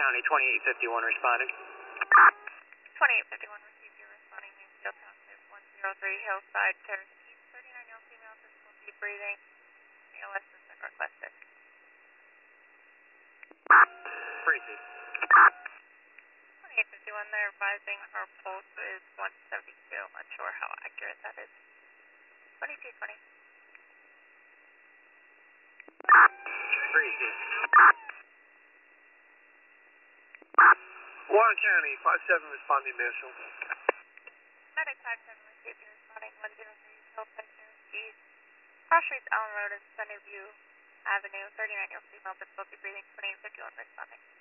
County, 2851 responding. 2851 received you responding Mansfield Township, 103 Hillside Terrace East, 39-year-old female, difficulty breathing, ALS assistant requested. Briefly. 2851, they're advising her pulse is 172. I'm not sure how accurate that is. 2220. Briefly. Warren County, 57 responding National. Medic 57 received you responding 103 Hillside Terrace East, Cross Streets, Allen Road, and Centerview Avenue, 39-year-old female, difficulty breathing, 2851 responding.